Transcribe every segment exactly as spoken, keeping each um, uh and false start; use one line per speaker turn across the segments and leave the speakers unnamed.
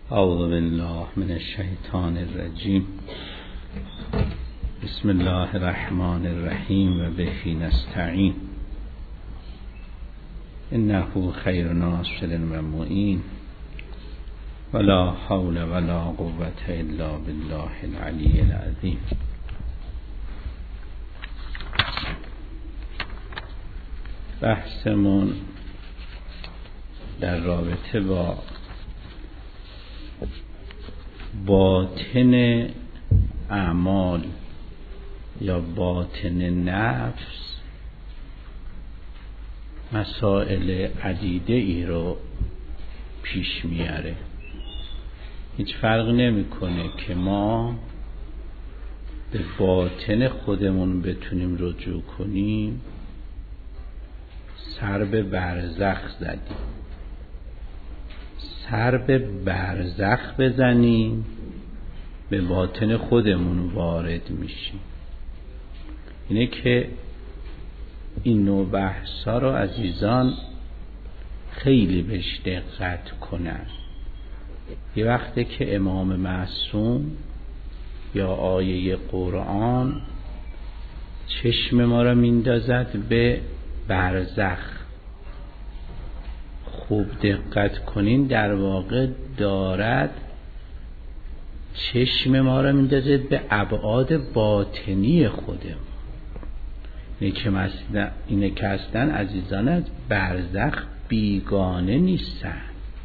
اعوذ بالله من الشیطان الرجیم. بسم الله الرحمن الرحیم و به نستعین. انه خیر ناصر و معین ولا حول ولا قوة الا بالله العلی العظیم. بحثمون در رابطه با باطن اعمال یا باطن نفس مسائل عدیده ای رو پیش میاره. هیچ فرق نمیکنه که ما به باطن خودمون بتونیم رجوع کنیم. سر به برزخ زدیم، سر به برزخ بزنیم، به باطن خودمون وارد میشیم. اینه که این نوع بحثا رو عزیزان خیلی بهش دقت کنن. یه وقته که امام معصوم یا آیه قرآن چشم ما رو میندازد به برزخ، خوب دقت کنین، در واقع دارد چشم ما رو میندازه به ابعاد باطنی خودمون. اینه که مثلا اینه که هستن عزیزان از برزخ بیگانه نیستن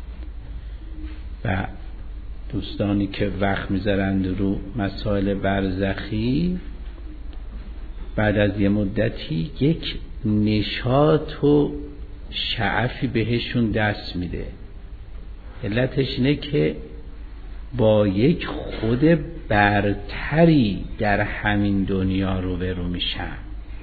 و دوستانی که وقت میذارند رو مسائل برزخی بعد از یه مدتی یک نشاط و شعفی بهشون دست میده. علتش اینه که با یک خود برتری در همین دنیا روبرو میشن.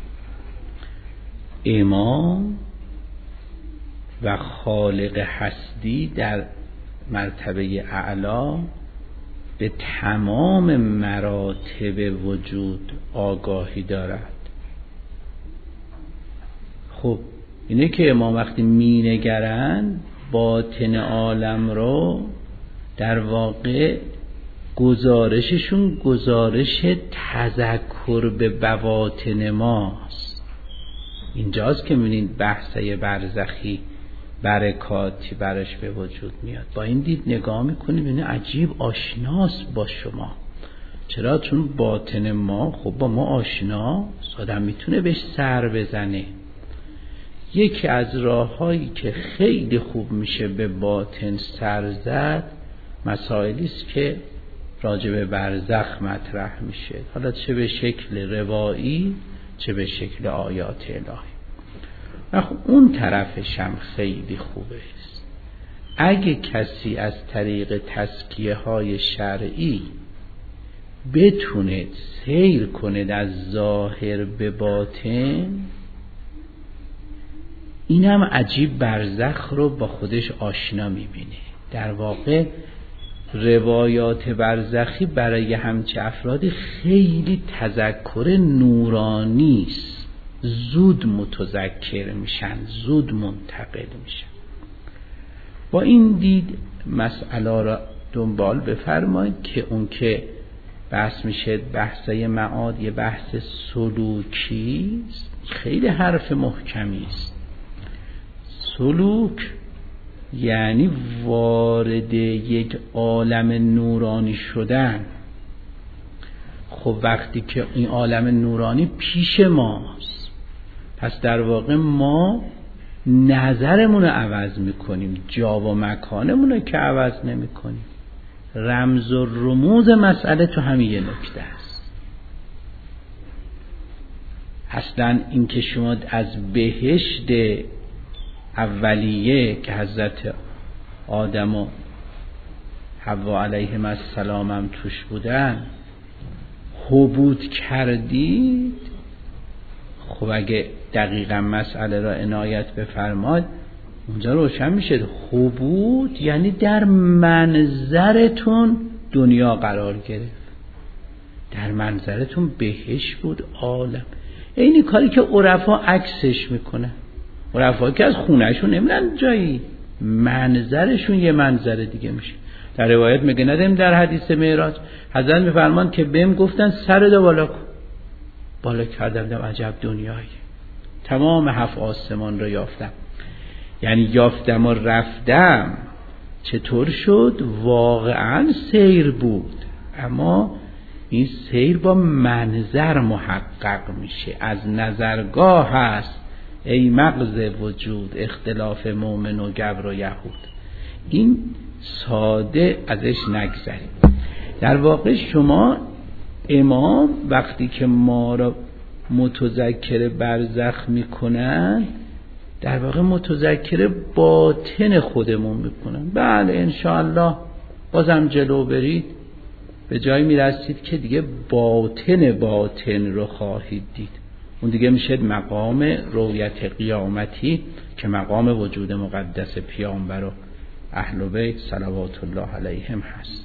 امام و خالق هستی در مرتبه اعلا به تمام مراتب وجود آگاهی دارد. خب اینه که ما وقتی می نگرن باطن عالم رو، در واقع گزارششون گزارش تذکر به بواطن ماست. اینجاست که می‌بینید بحثه برزخی برکاتی برش به وجود میاد. با این دید نگاه میکنید ببینید عجیب آشناست با شما. چرا؟ چون باطن ما خب با ما آشناست، آدم میتونه بهش سر بزنه. یکی از راه‌هایی که خیلی خوب میشه به باطن سر زد مسائلی است که راجع به برزخ مطرح میشه، حالا چه به شکل روایی چه به شکل آیات الهی. و خب اون طرفش هم خیلی خوبه است. اگه کسی از طریق تزکیه های شرعی بتونه سیر کنه از ظاهر به باطن، این هم عجیب برزخ رو با خودش آشنا میبینه. در واقع روایات برزخی برای همچه افرادی خیلی تذکر نورانی است. زود متذکر میشن، زود منتقل میشن. با این دید مسئله را دنبال بفرمایید که اون که بحث میشه بحثه معاد یه بحث سلوکی است. خیلی حرف محکمی است. سلوک یعنی وارد یک عالم نورانی شدن. خب وقتی که این عالم نورانی پیش ماست، پس در واقع ما نظرمون رو عوض میکنیم، جا و مکانمون رو که عوض نمیکنیم. رمز و رموز مسئله تو همین یه نکته است. اصلا این که شما از بهشت اولیه که حضرت آدم و حوا علیهم السلام هم توش بودن حبوط کردید، خب اگه دقیقا مسئله را عنایت بفرماد اونجا روشن میشه حبوط یعنی در منظرتون دنیا قرار گرفت، در منظرتون بهشت بود عالم. اینی کاری که عرفا عکسش میکنه. عرفا که از خونهشون نمیرن جایی، منظرشون یه منظر دیگه میشه. در روایت میگه ندیم در حدیث معراج حضرت میفرمان که بهم گفتن سرت بالا کن، بالا کردم دیدم عجب دنیایی، تمام هفت آسمان رو یافتم. یعنی یافتم و رفتم. چطور شد؟ واقعا سیر بود، اما این سیر با منظر محقق میشه، از نظرگاه هست. ای مغز وجود اختلاف مومن و گبر و یهود. این ساده ازش نگذریم. در واقع شما امام وقتی که ما را متذکر برزخ میکنن، در واقع متذکر باطن خودمون میکنن. بله انشاءالله بازم جلو برید به جایی میرسید که دیگه باطن باطن رو خواهید دید. اون دیگه میشه مقام رؤیت قیامتی که مقام وجود مقدس پیامبر و اهل بیت صلوات الله علیهم هست.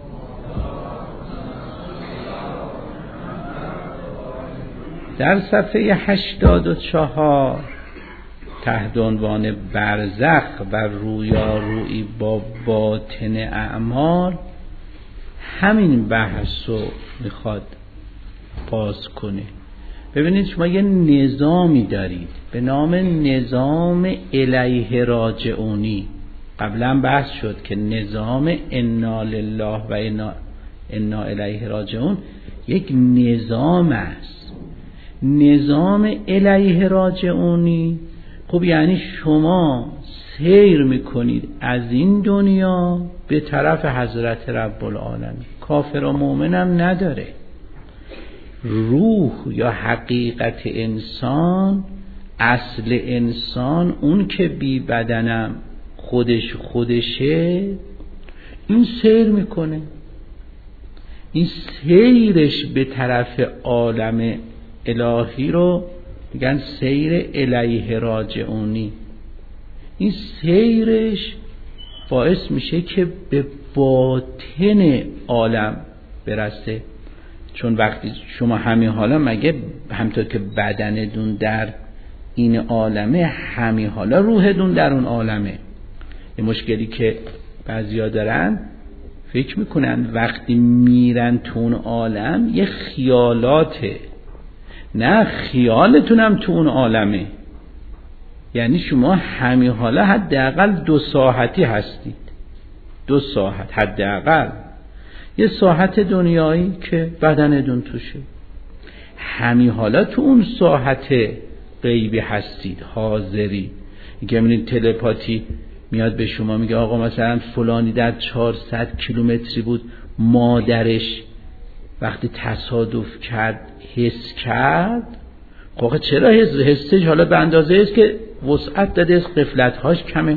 در صفحه هشتاد و چهار تحت عنوان برزخ و رویارویی با باطن اعمال همین بحث رو میخواد باز کنه. ببینید شما یه نظامی دارید به نام نظام الیه راجعونی. قبلا بحث شد که نظام انا لله و انا, انا الیه راجعون یک نظام است. نظام الیه راجعونی خب یعنی شما سیر میکنید از این دنیا به طرف حضرت رب العالمین. کافر و مؤمن هم نداره. روح یا حقیقت انسان، اصل انسان، اون که بی بدنم خودش خودشه، این سیر میکنه. این سیرش به طرف عالم الهی رو میگن سیر الیه راجعونی. این سیرش باعث میشه که به باطن عالم برسه. چون وقتی شما همین حالا مگه همطور که بدنتون در این عالمه، همین حالا روحتون در اون عالمه. یه مشکلی که بعضیا دارن فکر میکنن وقتی میرن تو اون عالم یه خیالاته. نه، خیالتون هم تو اون عالمه. یعنی شما همین حالا حداقل دو ساعتی هستید، دو ساعت حداقل، یه ساعت دنیایی که بدنتون توشه. همین حالا تو اون ساعت غیبی هستید، حاضری. میگه ببینید تلپاتی میاد به شما میگه آقا مثلا فلانی در چهارصد کیلومتری بود، مادرش وقتی تصادف کرد حس کرد. خب چرا حس حسش حالا به اندازه است که وسعت داده است، غفلت‌هاش کمه،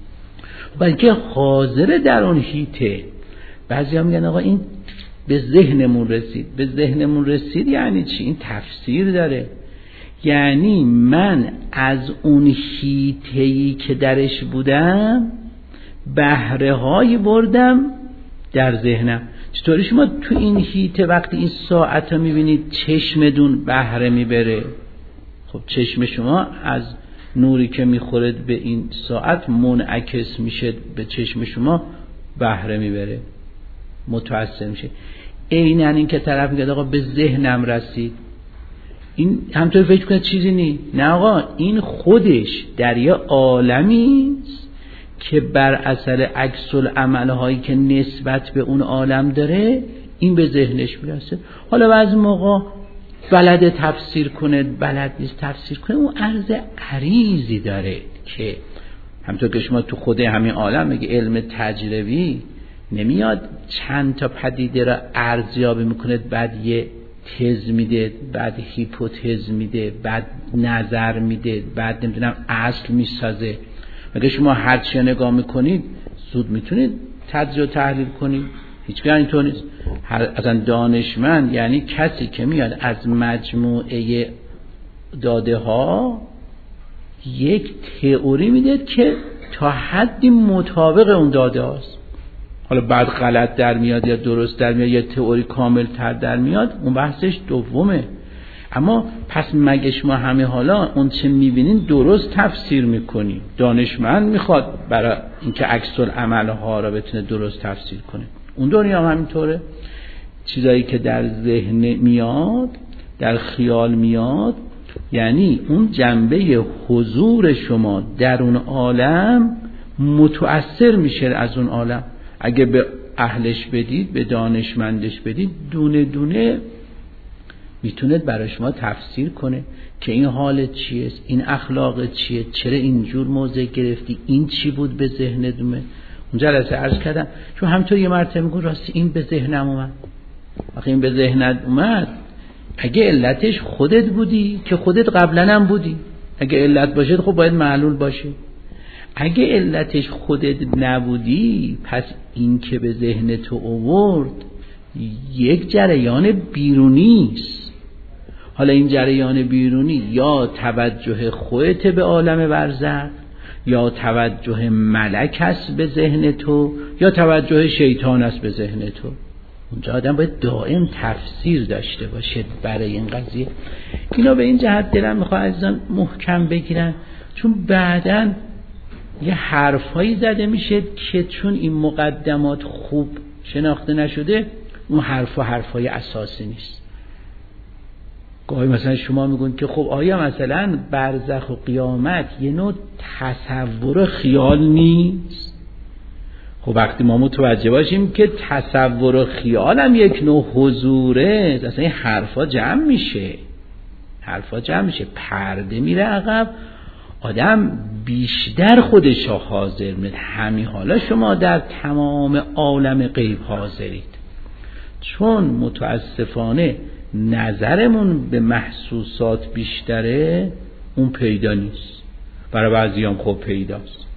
بلکه حاضر در اون هیته. بعضی هم میگن آقا این به ذهنمون رسید. به ذهنمون رسید یعنی چی؟ این تفسیر داره. یعنی من از اون هیته‌ای که درش بودم بهره هایی بردم در ذهنم. چطوری شما تو این هیته وقتی این ساعت رو میبینید چشمتون بهره میبره؟ خب چشم شما از نوری که میخورد به این ساعت منعکس میشه به چشم شما، بهره میبره، متأثر میشه. عیناً این که طرف میگه آقا به ذهنم رسید، این همطور فکر کنه چیزی نی. نه آقا، این خودش در یه عالمی است که بر اثر عکس العمل هایی که نسبت به اون عالم داره این به ذهنش میرسه. حالا بعضی موقع بلد تفسیر کنه، بلد نیست تفسیر کنه، اون عرض عریضی داره که همطور که شما تو خود همین عالم میگه علم تجربی نمیاد چند تا پدیده را ارزیابی میکنه، بعد یه تز میده، بعد هیپوتز میده، بعد نظر میده، بعد نمیدونم اصل میسازه. مگه شما هر چی نگاه میکنید زود میتونید تجزیه و تحلیل کنید؟ هیچ گاه اینطور نیست. اصلا دانشمند یعنی کسی که میاد از مجموعه داده ها یک تئوری میده که تا حدی مطابق اون داده هاست. حالا بعد غلط در میاد یا درست در میاد یا تئوری کامل تر در میاد، اون بحثش دومه. اما پس مگه شما همه حالا اون چه میبینین درست تفسیر میکنین؟ دانشمند میخواد برای اینکه عکس العمل ها را بتونه درست تفسیر کنه. اون دنیا هم همینطوره، چیزایی که در ذهن میاد، در خیال میاد، یعنی اون جنبه حضور شما در اون عالم متأثر میشه از اون عالم. اگه به اهلش بدید، به دانشمندش بدید، دونه دونه میتونه برای شما تفسیر کنه که این حالت چیه، این اخلاق چیه، چرا اینجور موضع گرفتی، این چی بود به ذهنت اومد. اون جلسه عرض کردم چون همینطور یه مرتبه میگم راستی این به ذهنم اومد. وقتی این به ذهنت اومد، اگه علتش خودت بودی که خودت قبلا هم بودی، اگه علت باشه خب باید معلول باشه. اگه علتش خودت نبودی، پس این که به ذهن تو آورد یک جریان بیرونی است. حالا این جریان بیرونی یا توجه خودت به عالم برزخ، یا توجه ملک است به ذهن تو، یا توجه شیطان است به ذهن تو. اونجا آدم باید دائم تفسیر داشته باشه برای این قضیه. اینا به این جهت دلم میخواد عزیزان محکم بگیرن، چون بعداً یه حرفایی زده میشه که چون این مقدمات خوب شناخته نشده، اون حرفا حرفای اساسی نیست. گاهی مثلا شما میگون که خب آیا مثلا برزخ و قیامت یه نوع تصور خیال نیست؟ خب وقتی ما متوجه باشیم که تصور و خیال هم یک نوع حضوره، اصلا این حرفا جمع میشه، حرفا جمع میشه، پرده میره عقب، آدم بیشتر خودش را حاضر میده. همین حالا شما در تمام عالم غیب حاضرید، چون متاسفانه نظرمون به محسوسات بیشتره، اون پیدا نیست. برای بعضی هم خب پیداست.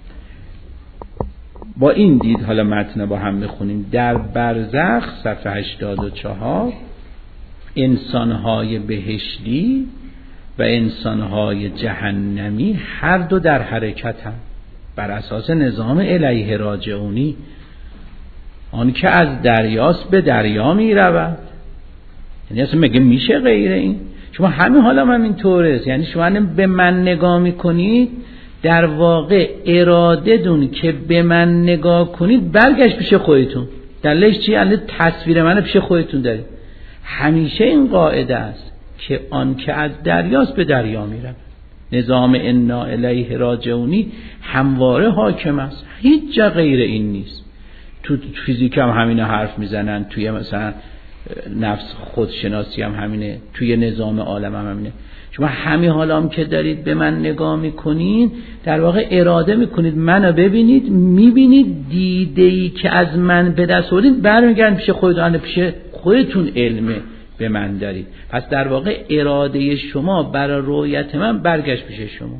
با این دید حالا متن با هم بخونیم. در برزخ صفحه هشتاد و چهار انسانهای بهشتی و انسانهای جهنمی هر دو در حرکت هم بر اساس نظام الیه راجعونی، آن که از دریاست به دریا می رود. یعنی اصلا مگه میشه غیر این؟ شما همین حالا هم این طوره، یعنی شما به من نگاه میکنید، در واقع اراده دون که به من نگاه کنید برگشت پیش خودتون. دلیلش چیه؟ یعنی تصویر من پیش خودتون دارید. همیشه این قاعده است که آن که از دریاست به دریا میره. نظام انا الیه راجعونی همواره حاکم است، هیچ جا غیر این نیست. تو فیزیک هم همینه حرف میزنن، توی مثلا نفس خودشناسی هم همینه، توی نظام عالم هم همینه. شما همین حالا هم که دارید به من نگاه میکنید، در واقع اراده میکنید منو ببینید، میبینید دیده‌ای که از من به دست آوردید برمیگردید پیش خودتون، پیش خودتون علمه به من دارید. پس در واقع اراده شما برای رؤیت من برگشت پیش شما.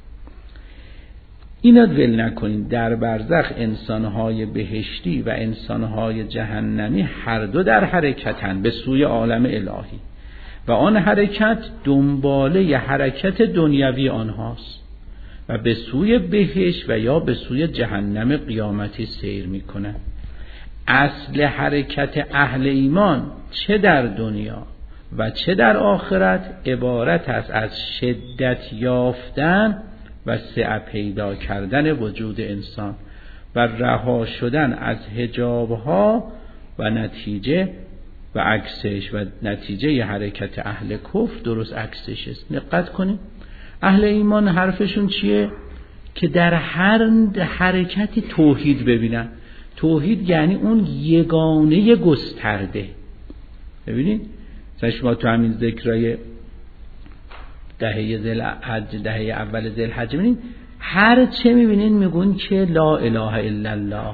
اینا ول نکنید. در برزخ انسانهای بهشتی و انسانهای جهنمی هر دو در حرکتن به سوی عالم الهی و آن حرکت دنباله ی حرکت دنیوی آنهاست و به سوی بهشت و یا به سوی جهنم قیامتی سیر میکنند. اصل حرکت اهل ایمان چه در دنیا و چه در آخرت عبارت است از شدت یافتن و سعه پیدا کردن وجود انسان و رها شدن از حجابها و نتیجه و عکسش و نتیجه ی حرکت اهل کفر درست عکسش است. دقت کنید، اهل ایمان حرفشون چیه؟ که در هر حرکتی توحید ببینن. توحید یعنی اون یگانه گسترده. ببینید مثلا شما تو همین ذکرای دهه ذوالحج، دهه اول ذوالحج ببینید، هر چه میبینین میگون که لا اله الا الله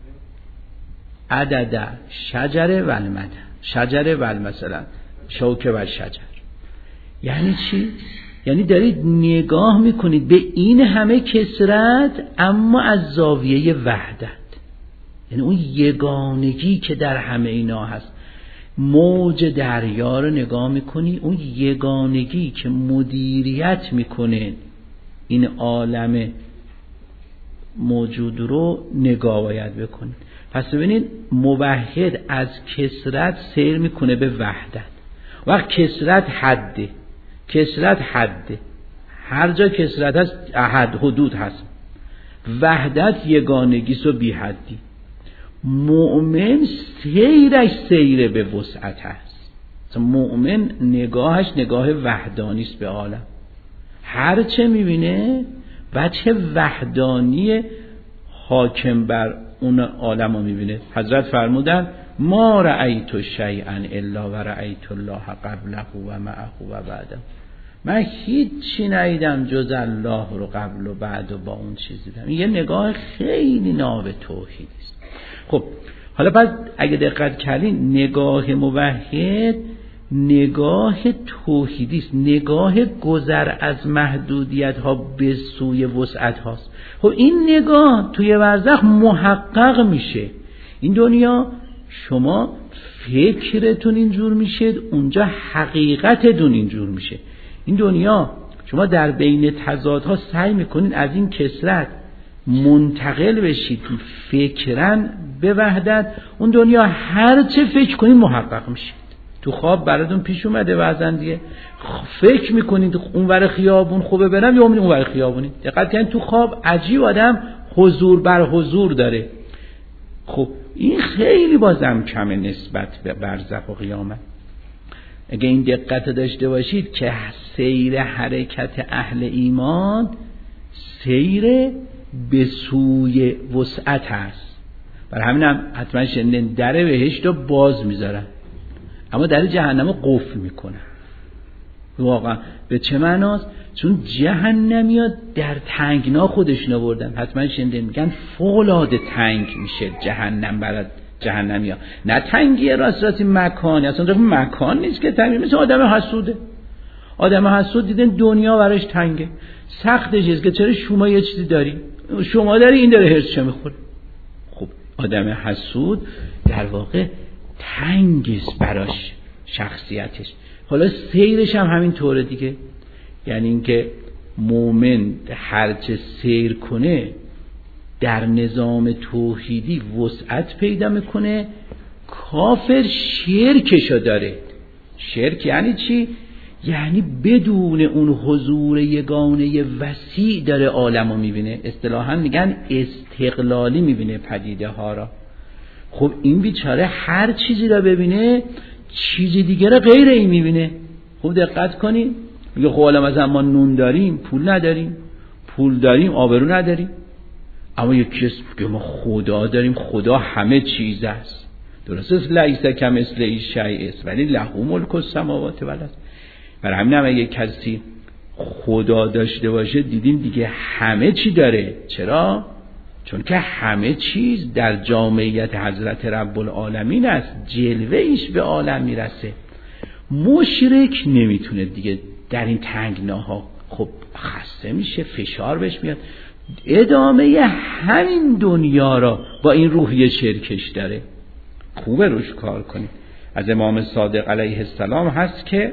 عدد شجر و المد شجر و مثلا شوکه و شجر. یعنی چی؟ یعنی دارید نگاه میکنید به این همه کثرت اما از زاویه وحدت، یعنی اون یگانگی که در همه اینا هست. موج دریا رو نگاه میکنی، اون یگانگی که مدیریت میکنه این عالم موجود رو نگاه باید بکنید. پس ببینید موحد از کثرت سیر میکنه به وحدت. وقت کسرت حده، کسرت حده، هر جا کسرت هست حد حدود هست. وحدت یگانگیست و بی حدی. مؤمن سیرش سیر به وسعت هست. مؤمن نگاهش نگاه وحدانیست به عالم، هر چه میبینه وجه وحدانی حاکم بر اون عالم رو میبینه. حضرت فرمودن ما رأیت شیئا الا و رأیت الله قبله و معه و بعده. من هیچی ندیدم جز الله رو قبل و بعد و با اون چیزی دیدم. یه نگاه خیلی ناب توحیدی است. خب حالا پس اگه دقت کردین نگاه موحد نگاه توحیدی است، نگاه گذر از محدودیت ها به سوی وسعت هاست. خب این نگاه توی برزخ محقق میشه. این دنیا شما فکرتون اینجور میشه، اونجا حقیقتتون اینجور میشه. این دنیا شما در بین تضادها سعی میکنید از این کثرت منتقل بشید فکرن به وحدت. اون دنیا هر چه فکر کنید محقق میشید. تو خواب براتون پیش اومده بعضن دیگه، فکر میکنید اونور خیابون خوبه برم یا اون اونور خیابونی. دقت کنید تو خواب عجیب آدم حضور بر حضور داره. خب این خیلی بازم کمه نسبت به برزخ و قیامت. اگه این دقت داشته باشید که سیر حرکت اهل ایمان سیر به سوی وسعت هست. برای همین هم حتما شنیدن در بهشت رو باز میذارن اما در جهنم رو قفل میکنن. واقعا به چه معناست؟ چون جهنمی ها در تنگنا خودشون آوردن. حتما شنیدن میگن فوق‌العاده تنگ میشه جهنم برای جهنمی ها. نه تنگی راست راستی مکانی، اصلا مکان نیست که تنگی، مثل آدم حسوده. آدم حسود دیدن دنیا براش تنگه، سختش است که چرا شما یه چیزی داری، شما داری این داره هرس چه میخوره. خب آدم حسود در واقع تنگیست براش شخصیتش. حالا سیرش هم همین طوره دیگه، یعنی اینکه مومن هرچه سیر کنه در نظام توحیدی وسعت پیدا میکنه. کافر شرکشو داره. شرک یعنی چی؟ یعنی بدون اون حضور یگانه وسیع داره عالمو میبینه. اصطلاحاً میگن استقلالی میبینه پدیده ها را. خب این بیچاره هر چیزی را ببینه چیز دیگه را غیر این میبینه. خوب دقت کنید. میگه خب حالا مثلا ما نون داریم پول نداریم، پول داریم آبرو نداریم، اما یک کس که ما خدا داریم، خدا همه چیز است. درست است لیس کمثله شیء است ولی له ملک السماوات والارض. برای همین هم اگه کسی خدا داشته باشه دیدیم دیگه همه چی داره. چرا؟ چون که همه چیز در جامعیت حضرت رب العالمین است، جلوه ایش به عالم میرسه. مشرک نمیتونه دیگه در این تنگناها، خب خسته میشه، فشار بهش میاد، ادامه همین دنیا را با این روحیه شرکش داره. خوبه روش کار کنید. از امام صادق علیه السلام هست که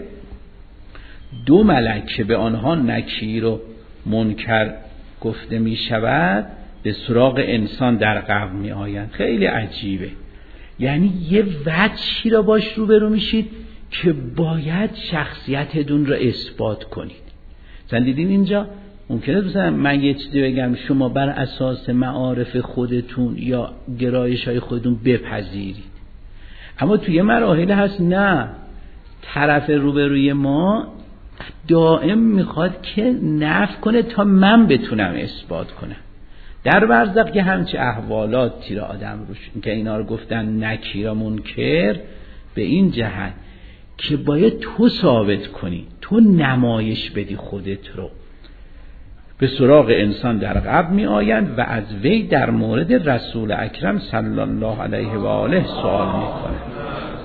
دو ملک که به آنها نکیر و منکر گفته می شود به سراغ انسان در قبر می آیند. خیلی عجیبه. یعنی یه وجهی را باش روبرو میشید که باید شخصیتتون را اثبات کنید. مثلا دیدین اینجا ممکنه مثلا من یه چیزی بگم شما بر اساس معارف خودتون یا گرایش های خودتون بپذیرید، اما توی مراحل هست نه، طرف روبروی ما دائم میخواد که نفی کنه تا من بتونم اثبات کنم. در برزخ که همچه احوالاتی را آدم روش که اینا رو گفتن نکیر و منکر به این جهت که باید تو ثابت کنی، تو نمایش بدی خودت رو. به سراغ انسان در قبر می آیند و از وی در مورد رسول اکرم صلی الله علیه و آله سوال می کنند.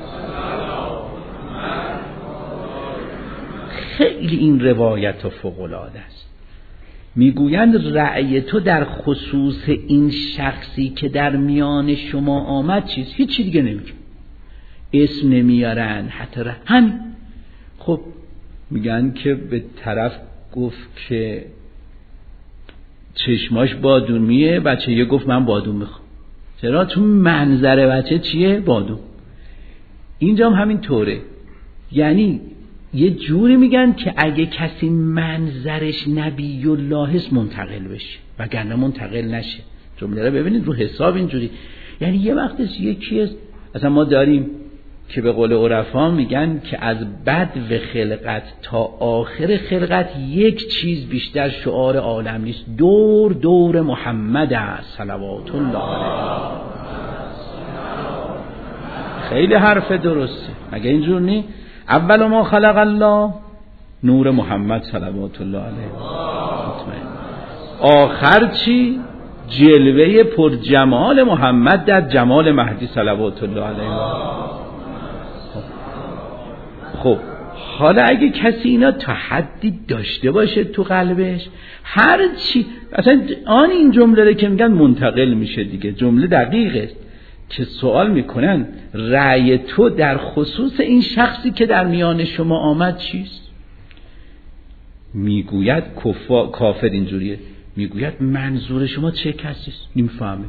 خیلی این روایت فوق‌العاده است. میگویند رأی تو در خصوص این شخصی که در میان شما آمد چیز، هیچی دیگه نمیگه، اسم نمیارن حتی همین. خب میگن که به طرف گفت که چشماش بادومیه، بچه یه گفت من بادوم میخوام. چرا؟ چون منظر بچه چیه؟ بادوم. اینجا هم همین طوره. یعنی یه جوری میگن که اگه کسی منظرش نبی الله است منتقل بشه وگرنه منتقل نشه. جمله رو ببینید رو حساب اینجوری. یعنی یه وقتش یکی است، اصلا ما داریم که به قول عرفا میگن که از بدو خلقت تا آخر خلقت یک چیز بیشتر شعار عالم نیست، دور دور محمد است صلوات الله علیه. خیلی حرف درسته، مگه اینجور نی؟ اول ما خلق الله نور محمد صلوات الله علیه. آخر چی؟ جلوه پر جمال محمد در جمال مهدی صلوات الله علیه. خب حالا اگه کسی اینا تا حدی داشته باشه تو قلبش، هر چی اصلا آن این جمله رو که میگن منتقل میشه دیگه، جمله دقیقه که سوال میکنن رأی تو در خصوص این شخصی که در میان شما آمد چیست؟ میگوید کفا... کافر اینجوریه، میگوید منظور شما چه کسیست؟ نمیفهمه.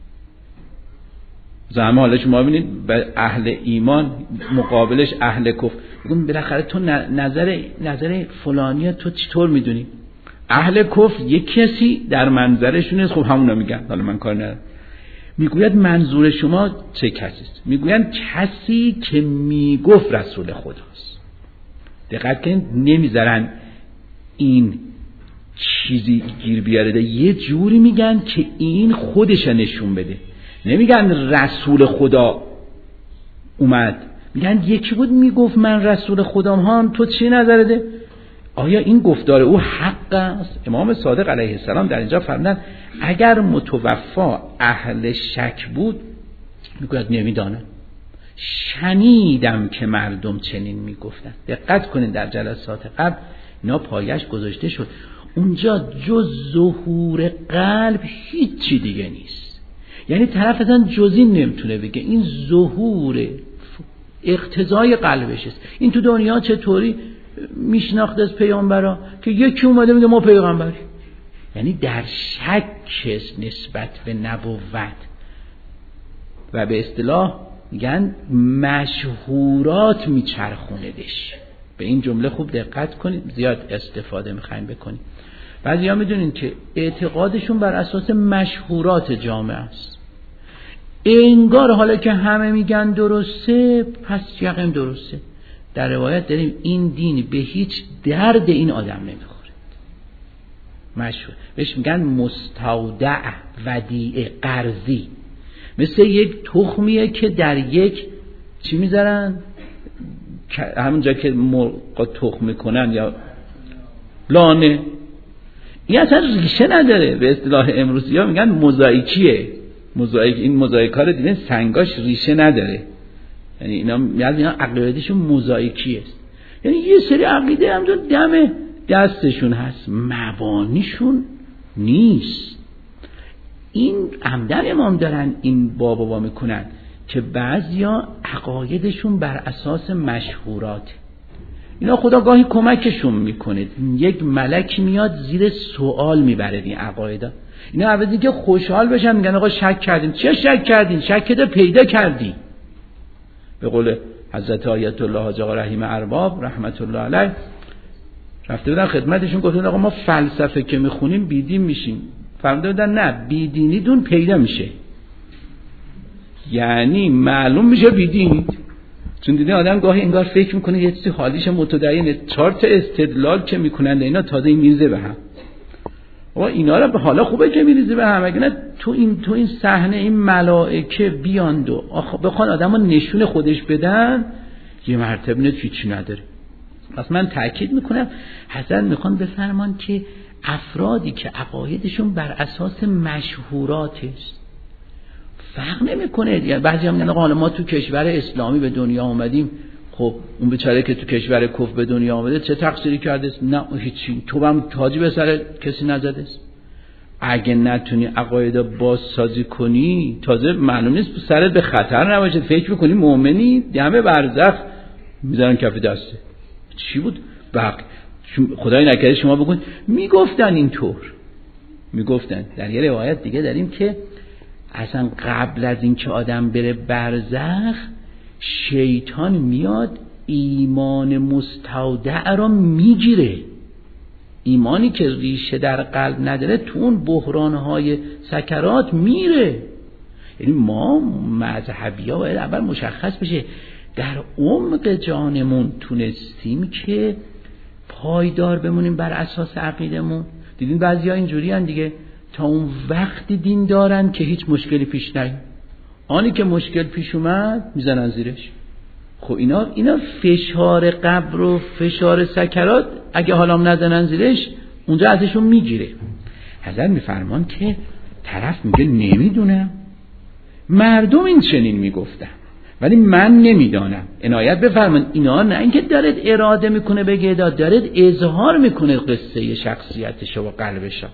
زعما حالا شما ببینید به اهل ایمان مقابلش اهل کفر، میگن بالاخره تو نظر نظر فلانی تو چطور میدونی؟ اهل کفر یک کسی در منظرشونه، خب همونا میگن، حالا من کار ندارم. میگوید منظور شما چه کسیست؟ میگوین کسی که میگفت رسول خداست. دقت کنید نمیذارن این چیزی گیر بیاره، یه جوری میگن که این خودش نشون بده. نمیگن رسول خدا اومد، میگن یکی بود میگفت من رسول خدام، ها تو چی نظرته؟ آیا این گفتار او حق است؟ امام صادق علیه السلام در اینجا فرمودن اگر متوفا اهل شک بود، میگوید نمیدانم، شنیدم که مردم چنین میگفتن. دقت کنید در جلسات قبل اینا پایش گذاشته شد، اونجا جز ظهور قلب هیچی دیگه نیست. یعنی طرف اصلا جزی نمیتونه بگه، این ظهور اقتضای قلبش است. این تو دنیا چطوری میشناخت از پیامبرا که یکی اومده میگه ما پیغمبری، یعنی در شک نسبت به نبوت و به اصطلاح میگن مشهورات میچرخوندش. به این جمله خوب دقت کنید، زیاد استفاده میخوایم بکنید. بعضیا میدونین که اعتقادشون بر اساس مشهورات جامعه است، انگار حالا که همه میگن درسته پس یقین درسته. در روایت داریم این دین به هیچ درد این آدم نمیخوره. مشهور بهش میگن مستودع ودیعه قرضی، مثل یک تخمیه که در یک چی میذارن همونجا که مرغ تخم میکنن یا لانه، این اصلا ریشه نداره. به اصطلاح امروزی ها میگن موزاییکیه، موزاییک. این موزاییک ها رو دیدن سنگاش ریشه نداره، یعنی اینا میاد اینا عقیدهشون موزاییکی است، یعنی یه سری عقیده هم دم دستشون هست مبانیشون نیست. این عمدن امام دارن این بابا با میکنن که بعضیا عقایدشون بر اساس مشهورات، اینا خدا گاهی کمکشون میکنه، یک ملک میاد زیر سوال میبره این عقایدا. اینا عوضی که خوشحال بشن میگن آقا شک کردیم. چه شک کردین؟ شک کده پیدا کردی. به قول حضرت آیت الله حاج آقا رحیم ارباب رحمت الله علیه رفته بودن خدمتشون، گفتن آقا ما فلسفه که میخونیم بیدین میشیم. فرموده بودن نه، بیدینیدون پیدا میشه، یعنی معلوم میشه بیدینید. چون دیدین آدم گاهی انگار فکر میکنه یه چیزی حالیش متدینه، چهار تا استدلال که میکنن اینا تازه میریزه به هم. آقا اینا رو به حالا خوبه که میریزه به هم، اگه نه تو این تو این صحنه این ملائکه بیاند و بخوان آدمو نشون خودش بدن، یه مرتبه نه هیچی نداره. پس من تاکید میکنم حضرت میخوان بفرمان که افرادی که عقایدشون بر اساس مشهورات است فرق نمیکنه. یعنی بعضی هم میگن آقا ما تو کشور اسلامی به دنیا اومدیم، خب اون بیچاره که تو کشور کفر به دنیا اومده چه تقصیری کرده است؟ نه هیچی، تو هم تاجی به سر کسی نزده است. اگه نتونی عقاید بازسازی کنی تازه معلوم نیست سرت به خطر نباشه، فکر میکنی مؤمنی، دم برزخ میذارن کف دسته. چی بود؟ بق خدای نکرده شما بگون میگفتن اینطور، میگفتن. در یه روایت دیگه داریم که اصلا قبل از این که آدم بره برزخ شیطان میاد ایمان مستودع را میگیره. ایمانی که ریشه در قلب نداره تو اون بحرانهای سکرات میره. یعنی ما مذهبی ها باید اول مشخص بشه در عمق جانمون تونستیم که پایدار بمونیم بر اساس عقیدمون. دیدین بعضی ها اینجوری هن دیگه، تا اون وقتی دین دارن که هیچ مشکلی پیش نیاد، آنی که مشکل پیش اومد میزنن زیرش. خب اینا اینا فشار قبر و فشار سکرات اگه حالام نزنن زیرش اونجا ازشون میگیره. حضرت میفرمان که طرف میگه نمیدونم، مردم این چنین میگفتن ولی من نمیدانم. عنایت بفرمایید اینا نه اینکه دارد اراده میکنه بگه، دارد اظهار میکنه قصه شخصیتش و قلبش.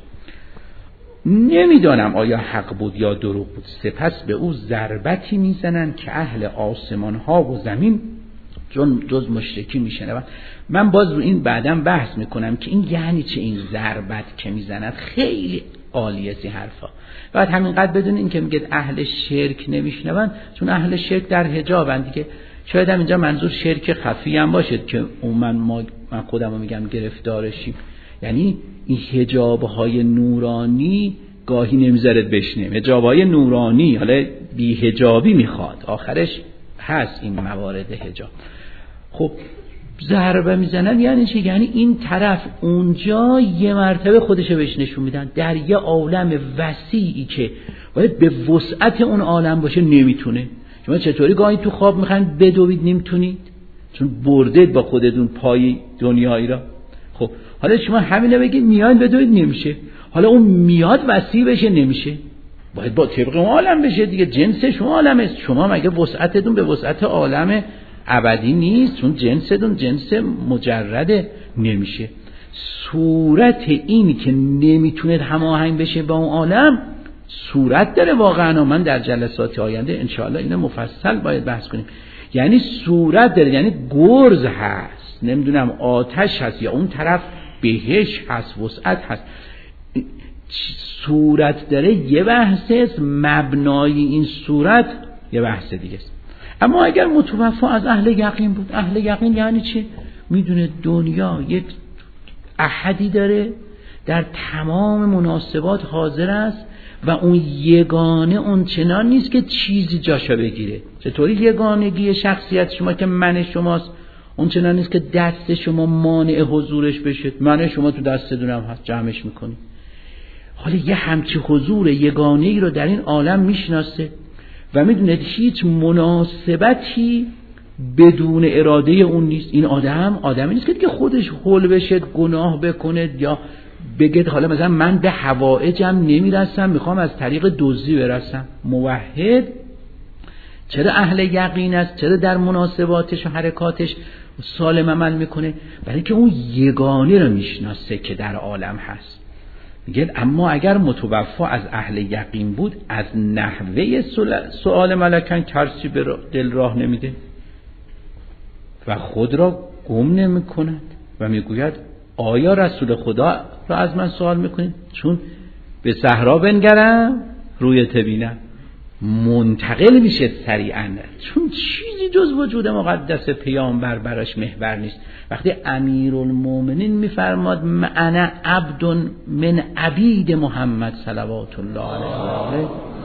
نمیدانم آیا حق بود یا دروغ بود. سپس به او ضربتی میزنن که اهل آسمان ها و زمین چون جز مشرکی میشنون. من باز رو این بعداً بحث میکنم که این یعنی چه این ضربت که میزنن. خیلی عالیه سی حرفا. بعد همینقدر بدون این که میگه اهل شرک نمیشنون، چون اهل شرک در حجابن دیگه. شاید هم اینجا منظور شرک خفی هم باشه که من ما من خودم میگم گرفتارشیم. یعنی این حجاب‌های نورانی گاهی نمیذارد بشنیم. حجاب‌های نورانی حالا بی حجابی میخواد، آخرش هست این موارد حجاب. خب ضربه میزنن یعنی چی؟ یعنی این طرف اونجا یه مرتبه خودشو بهش نشون میدن در یه عالم وسیعی که باید به وسعت اون عالم باشه نمیتونه. شما چطوری گاهی تو خواب میخواین بدوید نمیتونید؟ چون بردید با خودتون پای دنیایی را. خب حالا شما همینه بگید میاد بدوید نمیشه، حالا اون میاد وسیع بشه نمیشه، باید با طبق اون عالم بشه دیگه. جنس شما عالمه، شما مگه وسعتتون به وسعت عالم ابدی نیست؟ چون جنستون جنس مجرده نمیشه. صورت اینی که نمیتونه هماهنگ بشه با اون عالم صورت داره واقعا. من در جلسات آینده انشاءالله اینو مفصل باید بحث کنیم. یعنی صورت داره، یعنی گرز هست، نمیدونم آتش هست، یا اون طرف بهش هست، وسعت هست. صورت داره یه بحث است، مبنای این صورت یه بحث دیگه است. اما اگر متوفا از اهل یقین بود، اهل یقین یعنی چی؟ میدونه دنیا یک احدی داره در تمام مناسبات حاضر است و اون یگانه اون چنان نیست که چیزی جاشو بگیره. چطوری یگانگی شخصیت شما که من شماست اون چنان نیست که دست شما مانع حضورش بشه؟ من شما تو دستتون هم هست، جمعش میکنی. حالا یه همچی حضور یگانه‌ای رو در این عالم میشناسه و میدونه هیچ مناسبتی بدون اراده اون نیست. این آدم آدمی نیست که دیگه خودش حل بشه، گناه بکنه یا بگه حالا مثلا من به حوائجم نمیرسم میخوام از طریق دزدی برسم. موحد چرا اهل یقین است؟ چرا در مناسباتش و حرکاتش سالم عمل میکنه؟ برای اینکه اون یگانه رو میشناسه که در عالم هست. میگه اما اگر متوفا از اهل یقین بود از نحوه سؤال ملکان ترسی به دل راه نمیده و خود را گم نمی کند و میگوید آیا رسول خدا را از من سوال میکنید؟ چون به صحرا بنگرم روی تبینم، منتقل میشه سریعا، چون چیزی جز وجود مقدس پیامبر براش محور نیست. وقتی امیرالمومنین میفرماد انا عبد من عبید محمد صلوات الله علیه،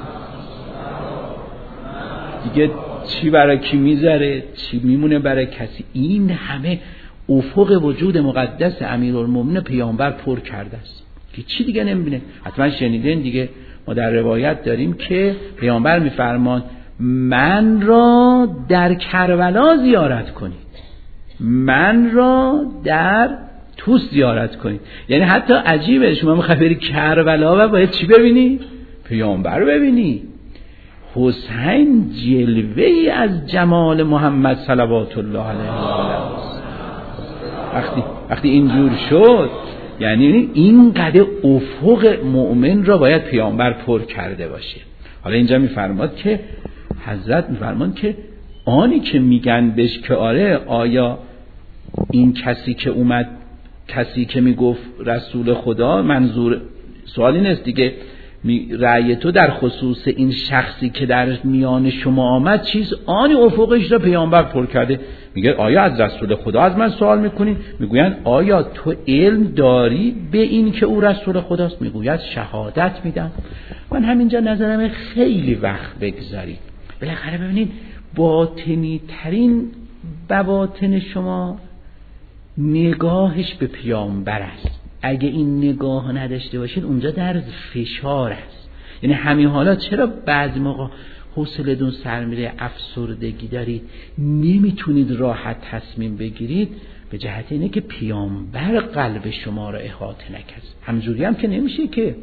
دیگه چی برای کی میذاره، چی میمونه برای کسی؟ این همه افق وجود مقدس امیرالمومنین پیامبر پر کرده است که چی دیگه نمیبینه. حتما شنیدین دیگه، ما در روایت داریم که پیامبر میفرمان من را در کربلا زیارت کنید، من را در توس زیارت کنید. یعنی حتی عجیبه، شما میخوای بری کربلا و باید چی ببینی؟ پیامبر ببینی. حسین جلوه‌ای از جمال محمد صلوات الله علیه وقتی وقتی اینجور شد، یعنی اینقدر افق مؤمن را باید پیامبر پر کرده باشه. حالا اینجا میفرماد که حضرت میفرماد که آنی که میگن بهش که آره آیا این کسی که اومد، کسی که میگفت رسول خدا، منظور سوالی نیست دیگه، رأی تو در خصوص این شخصی که در میان شما آمد چیز آنی افقش را پیامبر پر کرده. میگه آیا از رسول خدا از من سوال میکنی؟ میگویند آیا تو علم داری به این که او رسول خداست؟ میگوید شهادت میدم. من همینجا نظرم خیلی وقت بگذارید. بالاخره ببینید باطنی ترین بواطن شما نگاهش به پیامبر است. اگه این نگاه نداشته باشید اونجا در فشار است. یعنی همین حالا چرا بعضی موقع حوصله‌تون سر میره، افسردگی دارید، نمیتونید راحت تصمیم بگیرید؟ به جهت اینه که پیامبر قلب شما را احاطه نکرد. همجوری هم که نمیشه، که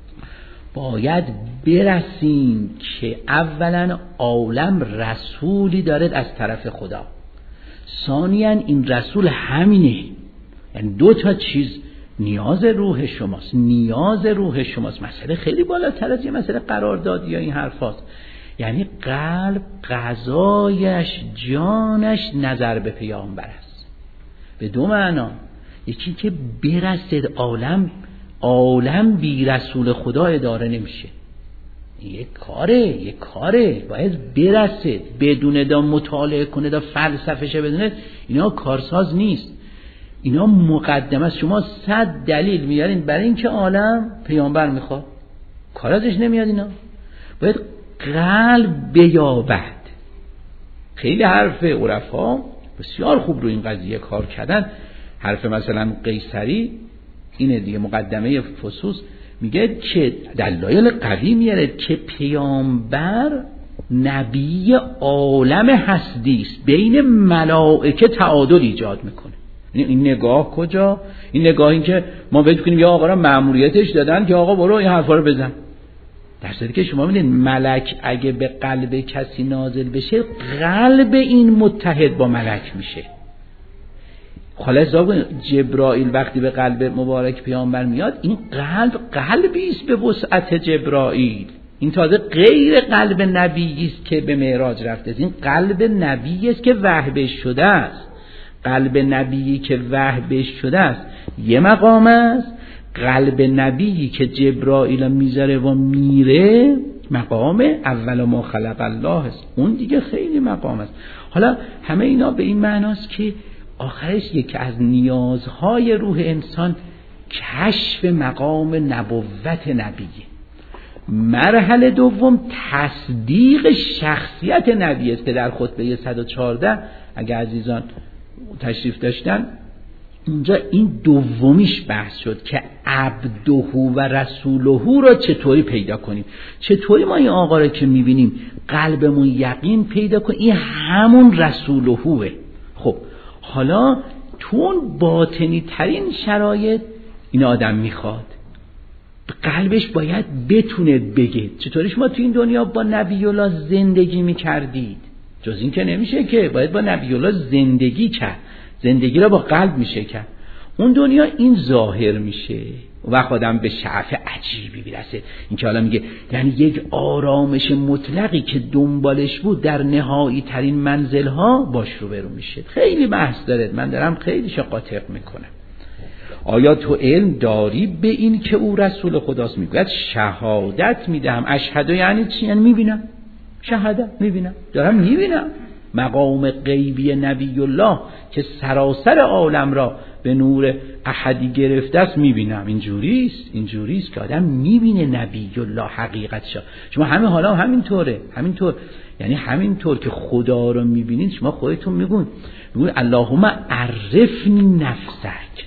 باید برسیم که اولا عالم رسولی دارد از طرف خدا، ثانیاً این رسول همینه. یعنی دو تا چیز نیاز روح شماست، نیاز روح شماست. مسئله خیلی بالاتر از یه مسئله قرارداد یا این حرفاست. یعنی قلب غذایش، جانش نظر به پیامبر است. به دو معنا، یکی که برسد عالم عالم بی رسول خدا اداره نمیشه. یک کاره یک کاره باید برسد، بدون دا مطالعه کنه، دا فلسفه‌شه بدونه، اینا کارساز نیست. اینا مقدمه است. شما صد دلیل میارین برای اینکه عالم پیامبر میخواد، کار ازش نمیاد. اینا باید قلب بیابد. خیلی حرف عرفا بسیار خوب رو این قضیه کار کردن. حرف مثلا قیصری اینه دیگه، مقدمه فصوص میگه که دلایل قوی میاره که پیامبر نبی عالم هستی است، بین ملائکه تعادل ایجاد میکنه. این نگاه کجا؟ این نگاه این که ما فکر کنیم یا آقا را مأموریتش دادن که آقا برو این حرفا رو بزن، در صورتی که شما می‌بینید ملک اگه به قلب کسی نازل بشه، قلب این متحد با ملک میشه. خلاص جبرائیل وقتی به قلب مبارک پیامبر میاد، این قلب قلبی است به وسعت جبرائیل. این تازه غیر قلب نبی است که به معراج رفته است، این قلب نبی است که وحی بهش شده است. قلب نبیی که وحی بهش شده است یه مقام است، قلب نبیی که جبرائیل میذاره و میره مقام اول ما خلق الله است، اون دیگه خیلی مقام است. حالا همه اینا به این معناست که آخرش یکی از نیازهای روح انسان کشف مقام نبوت نبیه. مرحله دوم تصدیق شخصیت نبی است که در خطبه صد و چهارده اگه عزیزان تشریف داشتن اونجا این دومیش بحث شد که عبده و رسوله را چطوری پیدا کنیم. چطوری ما این آقا را که میبینیم قلبمون یقین پیدا کنیم این همون رسولهوه. خب حالا تو اون باطنی ترین شرایط این آدم میخواد قلبش باید بتونه بگه. چطوری شما تو این دنیا با نبی الله زندگی میکردید؟ جز این که نمیشه، که باید با نبی الله زندگی کرد. زندگی را با قلب میشه کرد. اون دنیا این ظاهر میشه و آدم به شعف عجیبی برسه. این که حالا میگه یعنی یک آرامش مطلقی که دنبالش بود در نهایی ترین منزل ها باش رو برو میشه. خیلی بحث داره، من دارم خیلی شقاطق میکنم. آیا تو علم داری به این که او رسول خداست؟ میگوید شهادت میدهم. اشهد یعنی چی؟ یعنی میبینم. شهادت میبینم، دارم میبینم مقام غیبی نبی الله که سراسر عالم را به نور احدی گرفته است میبینم. اینجوریست اینجوریست که آدم میبینه نبی الله حقیقتش. شما همه حالا همینطوره، همینطور یعنی همینطور که خدا رو میبینید شما خودتون میگون میگون اللهم عرفنی نفسک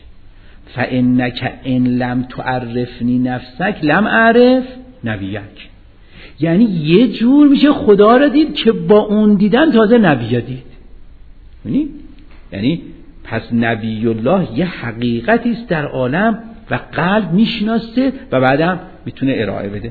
فانک ان لم تعرفنی نفسک لم اعرف نبیک. یعنی یه جور میشه خدا را دید که با اون دیدن تازه نبی دید. یعنی یعنی پس نبی الله یه حقیقتی است در عالم و قلب میشناسه و بعدم میتونه ارائه بده.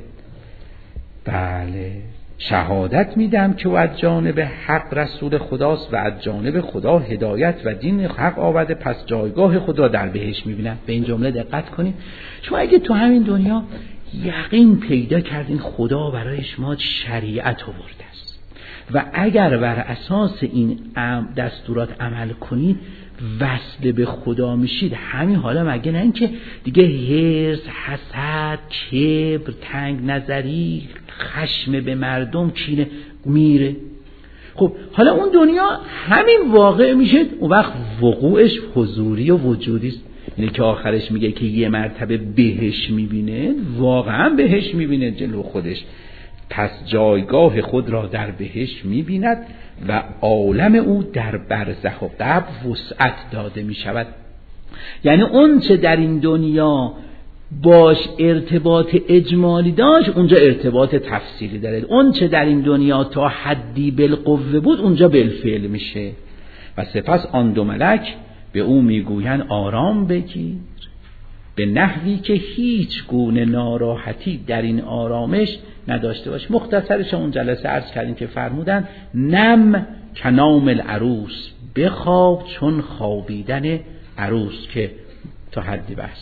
بله شهادت میدم که او از جانب حق رسول خداست و از جانب خدا هدایت و دین حق آورده، پس جایگاه خود را در بهشت میبینم. به این جمله دقت کنید. شما اگه تو همین دنیا یقین پیدا کردین خدا برای شما شریعت آورده است، و اگر بر اساس این دستورات عمل کنید وصل به خدا میشید. همین حالا مگه نه اینکه دیگه حرص، حسد، کبر، تنگ نظری، خشم به مردم، کینه میره. خب حالا اون دنیا همین واقع میشه، اون وقت وقوعش حضوری و وجودی است. اینه که آخرش میگه که یه مرتبه بهش میبینه، واقعا بهش میبینه جلو خودش، پس جایگاه خود را در بهش میبیند و عالم او در برزخ و قبر وسعت داده میشود. یعنی اون چه در این دنیا باش ارتباط اجمالی داشت اونجا ارتباط تفصیلی داره، اون چه در این دنیا تا حدی بالقوه بود اونجا بالفعل میشه. و سپس آن دو ملک به او میگویند آرام بگیر، به نحوی که هیچ گونه ناراحتی در این آرامش نداشته باش. مختصرش اون جلسه عرض کردیم که فرمودن نم کنام العروس، بخواب چون خوابیدن عروس، که تا حدی بحث.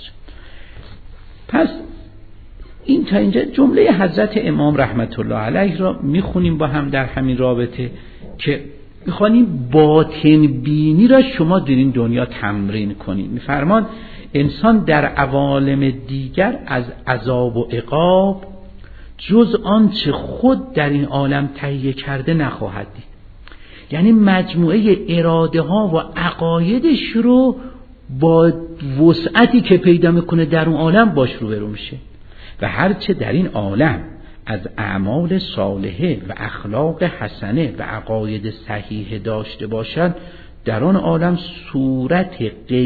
پس این تا اینجا جمله حضرت امام رحمت الله علیه را میخونیم با هم در همین رابطه که میخوانیم باطن بینی را شما در این دنیا تمرین کنید. میفرمان انسان در عوالم دیگر از عذاب و عقاب جز آنچه خود در این عالم تهیه کرده نخواهد دید. یعنی مجموعه اراده ها و عقایدش رو با وسعتی که پیدا میکنه در اون عالم باش روبرو میشه و هرچه در این عالم از اعمال صالحه و اخلاق حسنه و عقاید صحیح داشته باشد در آن عالم صورت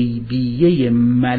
غیبیه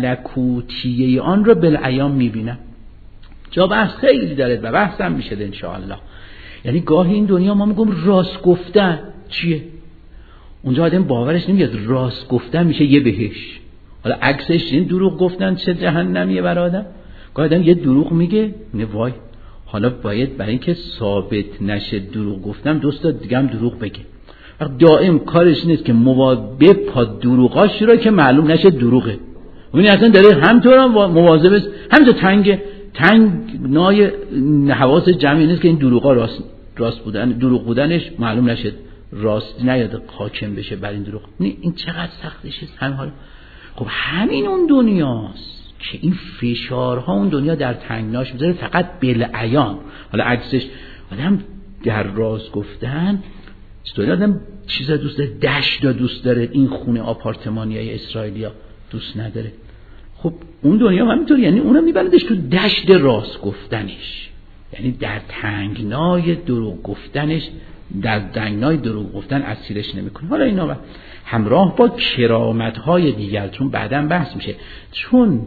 ملکوتیه آن را بالعیان میبینم. جا بحث خیلی داره و بحث هم میشه انشاءالله. یعنی گاهی این دنیا ما میگم راست گفتن چیه؟ اونجا آدم باورش نمیاد راست گفتن میشه یه بهش. حالا عکسش این دروغ گفتن چه جهنمیه برادر. گاهی آدم یه دروغ میگه نه وای، حالا باید برای اینکه ثابت نشه دروغ گفتم دوست دیگه هم دروغ بگه. دائم کارش نیست که مواظب پا دروغاش را که معلوم نشه دروغه. اونی اصلا داره همطور هم مواظب است، همینطور تنگ تنگ نای حواس جمعی نیست که این دروغا راست راست بودن، دروغ بودنش معلوم نشه، راست نیاد حاکم بشه بر این دروغ. نه این چقدر سختشه همین حالا. خب همین اون دنیاست که این فشارها اون دنیا در تنگناش میذاره فقط بالعیان. حالا عکسش آدم در راز گفتن چطوری آدم چیزا دوست داره، دشت دوست داره، این خونه آپارتمانیای اسرائیلیا دوست نداره. خب اون دنیا همینطور، یعنی اونم میبردش تو دشت راست گفتنش، یعنی در تنگنای دروغ گفتنش، در تنگنای دروغ گفتن اسیرش نمیکنه. حالا اینا همراه با کرامت‌های دیگر، چون بعداً بحث میشه، چون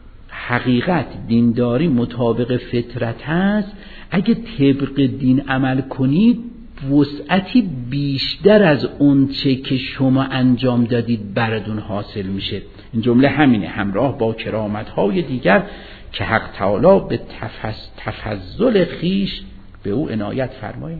حقیقت دینداری مطابق فطرت هست، اگه طبق دین عمل کنید وسعتی بیشتر از اون چه که شما انجام دادید براتون حاصل میشه. این جمله همینه، همراه با کرامت‌های دیگر که حق تعالی به تفضل خیش به او عنایت فرماید.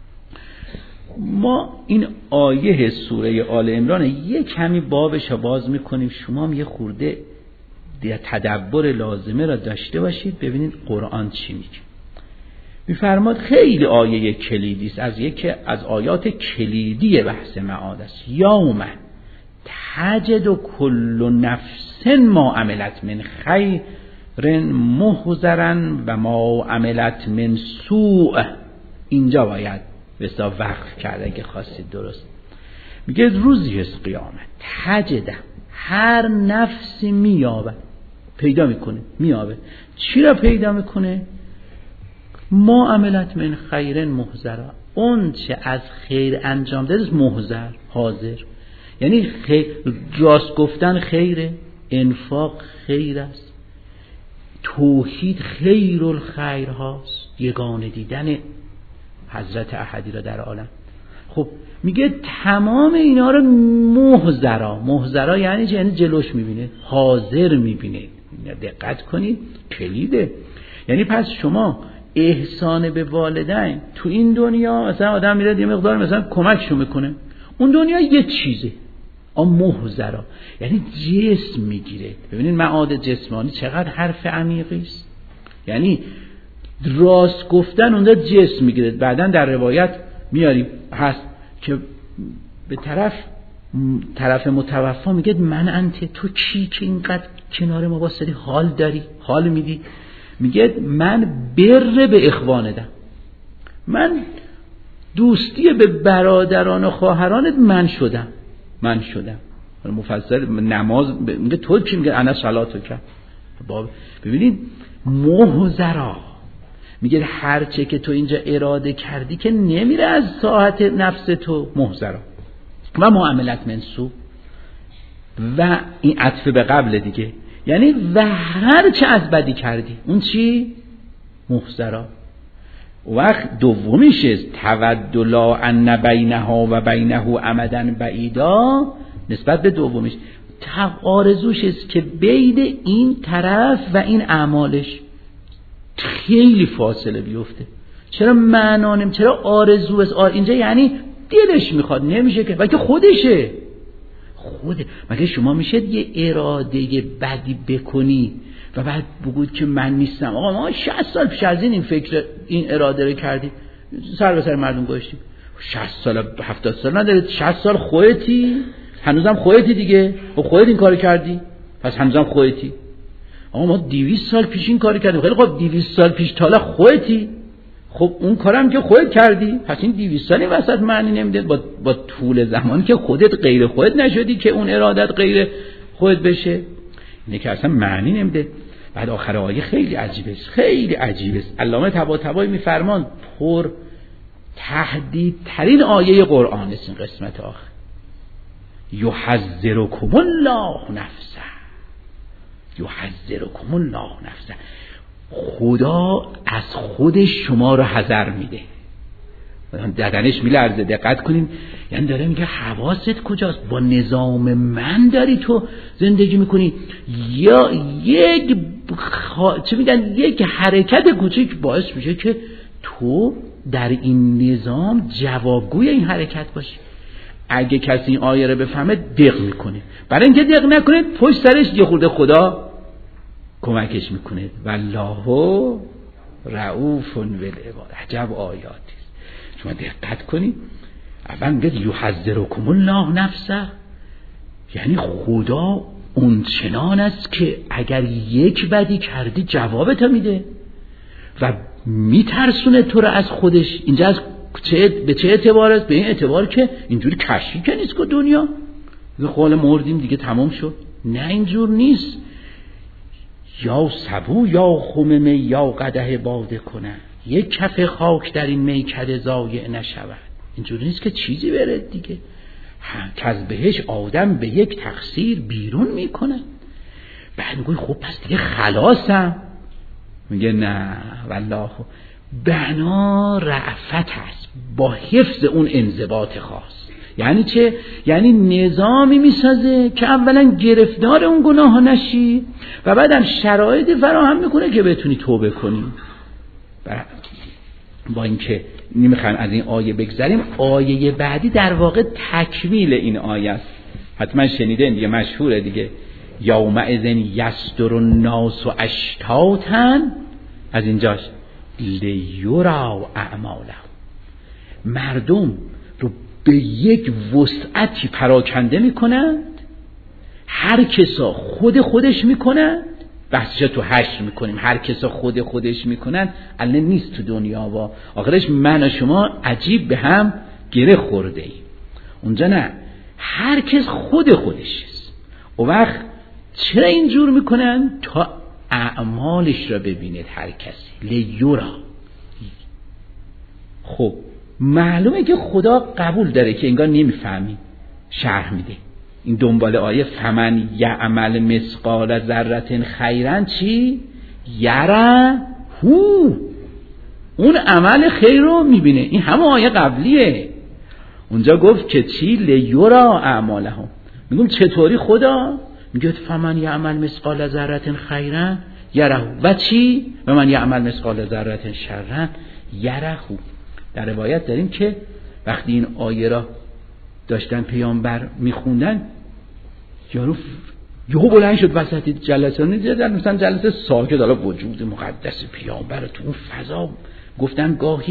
ما این آیه سوره آل عمران یک کمی بابش باز میکنیم، شما هم یه خورده تدبر لازمه را داشته باشید ببینید قرآن چی میگه. میفرماد خیلی آیه کلیدی است، از یکی از آیات کلیدی بحث معاد است. یوم تجد کل نفس ما عملت من خیر محضرا و ما عملت من سوء. اینجا باید بسا وقف کرده اگه خواستید درست. میگه روزی هست قیامت، تجد هر نفسی میابه، پیدا میکنه، میابه. چی را پیدا میکنه؟ ما عملت من خیر محضرا، اون چه از خیر انجام داده محضر، حاضر. یعنی خیر، راست گفتن خیره، انفاق خیر است، توحید خیر الخیر هاست، یگانه دیدن حضرت احدی را در عالم. خب میگه تمام اینا رو محضرا، محضرا یعنی چه؟ یعنی جلوش میبینه، حاضر میبینه. دقت کنید کلیده. یعنی پس شما احسان به والدین تو این دنیا، مثلا آدم میره یه مقدار مثلا کمکشون میکنه، اون دنیا یه چیزه، اما محضرا یعنی جسم میگیره. ببینید معاد جسمانی چقدر حرف عمیقی است. یعنی راست گفتن اونجا جسم میگیره. بعدن در روایت میاریم هست که به طرف طرف متوفا میگه من انت، تو کی که اینقدر کنار ما واسدی حال داری حال میدی؟ میگه من بر به اخواندم، من دوستی به برادران و خواهرانت من شدم من شدم مفصل نماز میگه تو کی؟ میگه انا صلاتو کرد. ببینید محضرا میگه هرچه که تو اینجا اراده کردی که نمیره از ساعت نفس تو، محضرا و معاملت منسوب و این عطف به قبل دیگه، یعنی و هرچه از بدی کردی اون چی؟ محضرا. وقت دومیش تودلا ان بینها و بینه امدن بعیدا، نسبت به دومیش آرزوش است که بین این طرف و این اعمالش خیلی فاصله بیفته. چرا معنانم چرا آرزو است اینجا؟ یعنی دلش میخواد نمیشه که، بلکه خودشه خوده. مگه شما میشه یه اراده بدی بکنی و بعد بگوید که من نیستم؟ آقا ما شصت سال پیش از این این فکر این اراده رو کردیم، سر به سر مردم گذاشتیم. شصت سال هفتاد سال نداره، شصت سال خودتی، هنوزم خودتی دیگه، خب خودت این کارو کردی پس هنوزم خودتی. آقا ما دویست سال پیش این کارو کردیم، خیلی خب دویست سال پیش تالا خودتی، خب اون کارم که خودت کردی پس این دویست سالی وسط معنی نمیده با با طول زمان که خودت غیر خودت نشدی که اون ارادت غیر خودت بشه، اینه که اصلا معنی نمیده. بعد آخر آیه خیلی عجیبه خیلی عجیبه. علامه طباطبایی میفرمان پر تهدید ترین آیه قرآن است این قسمت آخر. یحذرکم الله نفسه، یحذرکم الله نفسه، خدا از خودش شما رو حذر میده. ددنش میلرزه، دقت کنیم، یعنی داره میگه حواست کجاست؟ با نظام من داری تو زندگی میکنی یا یک خوا... چه میگن یک حرکت کوچیک باعث میشه که تو در این نظام جوابگوی این حرکت باشی. اگه کسی این آیه رو بفهمه دق میکنه، برای اینکه دق نکنه پشت سرش یه خورده خدا کمکش میکنه. والله رؤوف بالعباد. عجب آیاتی شما دقت کنید. اول میگه یحذرکم الله نفسه، یعنی خدا اون چنان است که اگر یک بدی کردی جوابت میده و میترسونه تو رو از خودش. اینجا از چه به چه اعتبار است؟ به این اعتبار که اینجوری کشی که نیست که دنیا خال مردیم دیگه تمام شد. نه اینجور نیست. یا سبو یا خممه یا قدح باده کنه، یک کف خاک در این میکده ضایع نشود. اینجوری نیست که چیزی برد دیگه. که از بهش آدم به یک تقصیر بیرون میکنه. بعد میگه خب پس دیگه خلاصم. میگه نه والله بنا رأفت هست با حفظ اون انضباط خاص. یعنی چه؟ یعنی نظامی میسازه که اولا گرفتار اون گناه ها نشی و بعدم شرایط فراهم میکنه که بتونی توبه کنی. با اینکه نمیخوایم از این آیه بگذریم، آیه بعدی در واقع تکمیل این آیه است. حتما شنیدین دیگه، مشهوره دیگه. یومئذ یصدر الناس اشتاتا، از اینجاش لیرا اعمالهم، مردم رو به یک وسعتی پراکنده میکنند، هر کسا خود خودش میکنند. بحثش تو هشت میکنیم، هر کسا خود خودش میکنن الان نیست تو دنیا و آخرش من و شما عجیب به هم گره خورده ایم. اونجا نه، هر کس خود خودش است. و وقت چرا اینجور میکنن؟ تا اعمالش را ببینید هر کسی. لیورا. خب معلومه که خدا قبول داره که انگار نمیفهمی شرح میده. این دنبال آیه فمن یعمل مثقال ذره خیرا چی؟ یره هو، اون عمل خیر رو میبینه. این همه آیه قبلیه. اونجا گفت که چی؟ لیورا اعمالهم. میگم چطوری خدا؟ میگه فمن یعمل مثقال ذره خیرا یره و چی؟ و من یعمل مثقال ذره شرا یره. در روایت داریم که وقتی این آیه را داشتن پیامبر میخوندن، یارو یهو بلند شد وسط جلسه، نیدن مثلا جلسه ساکت، حالا وجود مقدس پیامبر تو اون فضا گفتن گاهی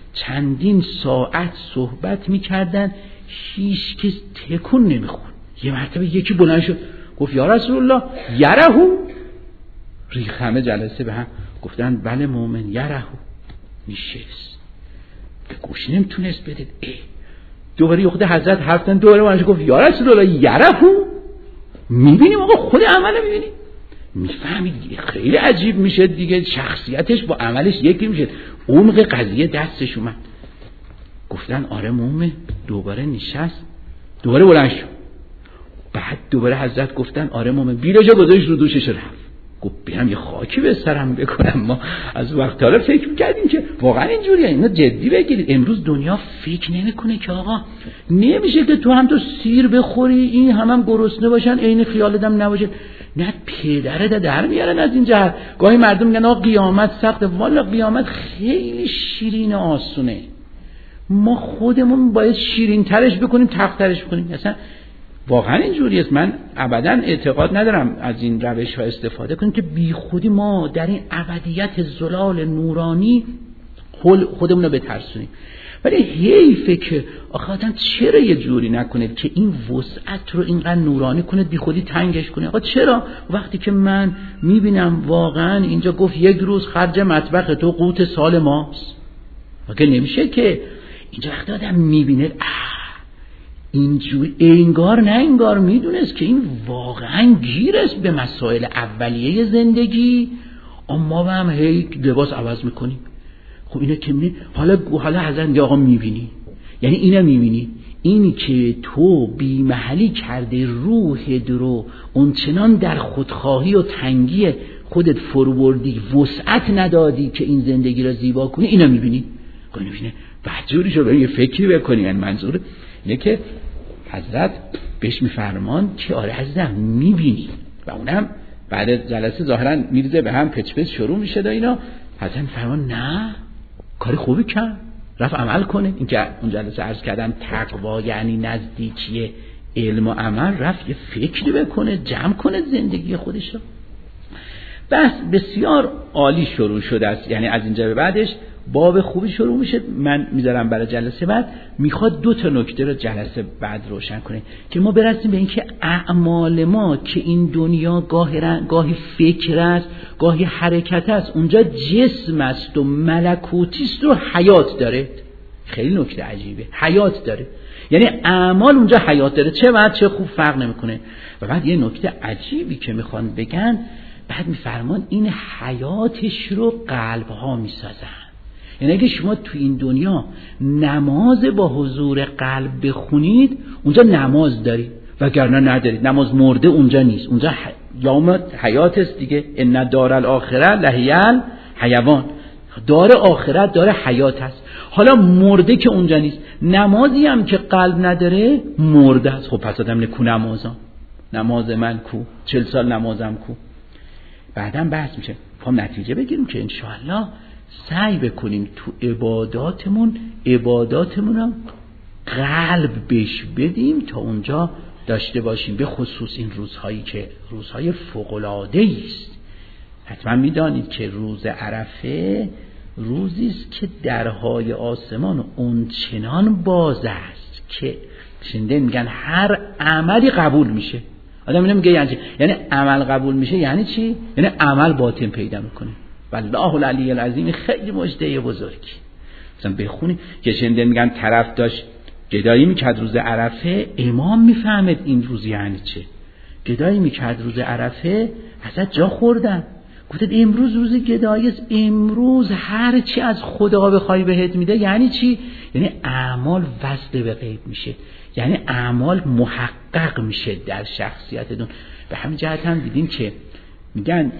چندین ساعت صحبت میکردن، هیچ کس تکون نمیخورد. یه مرتبه یکی بلند شد گفت یا رسول الله یرهو. ریخ همه جلسه به هم گفتن بله مومن یرهو. میشست به گوش نمیتونست بده. ای دوباره یه خود حضرت حرفتن، دوباره بلند شد گفت یا رسول الله یرهو. میبینیم آقا خود عمل میبینیم، میفهمید خیلی عجیب میشه دیگه، شخصیتش با عملش یکی میشه، عمق قضیه دستش اومد. گفتن آره مومن. دوباره نشست، دوباره بلند شد. بعد دوباره حضرت گفتن آره مومن. بیراجا گذاشت رو دوشش رفت. گفت بیام یه خاکی به سرم بکنم، ما از وقت حالا فکر میکردیم که واقعا اینجوریه. اینا جدی بگیرید. امروز دنیا فکر نمیکنه که آقا نمیشه که تو هم تو سیر بخوری این هم هم گرسنه باشن عین خیالتم نباشه. نه پدره در میارن از این جهت. گاهی مردم میگن آقا قیامت سخته، والا قیامت خیلی شیرین آسونه. ما خودمون باید شیرین ترش بکنیم، تخت ترش بکنیم. مثلا واقعا اینجوری است. من ابدا اعتقاد ندارم از این روش ها استفاده کنیم که بی خودی ما در این ابدیت زلال نورانی خودمون رو بترسونیم. ولی حیفه که آخه آدم چرا یه جوری نکنه که این وسعت رو اینقدر نورانی کنه، بی خودی تنگش کنه. آقا چرا وقتی که من میبینم واقعا اینجا گفت یک روز خرج مطبخ تو قوت سال ماست، مگه نمیشه که اینجا وقتی آدم میبینه اینجوری انگار نه انگار میدونست که این واقعا گیر است به مسائل اولیه زندگی، اما ما هم هی لباس عوض میکنیم. خب اینو که میبینی حالا حالا حضرت آقا میبینی، یعنی اینو میبینی اینی که تو بی محلی کرده روح درو اونچنان در خودخواهی و تنگی خودت فروردی، وسعت ندادی که این زندگی را زیبا کنی. اینو میبینی خب اینو میبینی بحجوری شو یه فکری بکنی. یعنی منظور اینه که حضرت بهش میفرمان که آره عزیزم میبینی، و اونم بعد جلسه ظاهرا میریزه به هم پچ پچ شروع میشه دا اینا. حضرت میفرمان نه کاری خوبی کرد، رفت عمل کنه. این که اون جلسه عرض کردم تقوا یعنی نزدیکی علم و عمل، رفت یه فکری بکنه، جمع کنه زندگی خودش رو. بس بسیار عالی شروع شده است. یعنی از اینجا به بعدش باب خوبی شروع میشه. من میذارم برای جلسه بعد، میخواد دو تا نکته رو جلسه بعد روشن کنه که ما برسیم به اینکه اعمال ما که این دنیا گاهی گاهی فکر است، گاهی حرکت است، اونجا جسم است و ملکوتی است و حیات داره. خیلی نکته عجیبه، حیات داره. یعنی اعمال اونجا حیات داره، چه بعد چه خوب فرق نمیکنه. و بعد یه نکته عجیبی که میخوان بگن، بعد میفرمان این حیاتش رو قلبها میسازن. یعنی اگه شما تو این دنیا نماز با حضور قلب بخونید اونجا نماز دارید، وگرنه ندارید. نماز مرده اونجا نیست، اونجا یوم حیات است دیگه. ان دار الاخره لهیل حیوان، دار آخرت داره حیات هست. حالا مرده که اونجا نیست، نمازی هم که قلب نداره مرده است. خب پس آدم نکو نمازم، نماز من کو، چل سال نمازم کو. بعدم بحث میشه، پام نتیجه بگیریم که انشاءالله سعی بکنیم تو عباداتمون عباداتمون هم قلب بهش بدیم تا اونجا داشته باشیم، به خصوص این روزهایی که روزهای فوق‌العاده است. حتما میدانید که روز عرفه روزی است که درهای آسمان اونچنان باز است که شنیده میگن هر عملی قبول میشه. آدم اینو میگه یعنی یعنی عمل قبول میشه یعنی چی؟ یعنی عمل باطن پیدا میکنه. والله العلی العظیم خیلی مجده بزرگی. مثلا بخونی که شنیده میگن طرف داشت گدایی میکرد روز عرفه، امام میفهمد این روز یعنی چه. گدایی میکرد روز عرفه، ازت جا خوردن، گفتید امروز روز گدایی است، امروز هر چی از خدا بخوای بهت میده. یعنی چی؟ یعنی اعمال وصل به غیب میشه، یعنی اعمال محقق میشه در شخصیتتون. به همین جهت هم دیدیم که میگن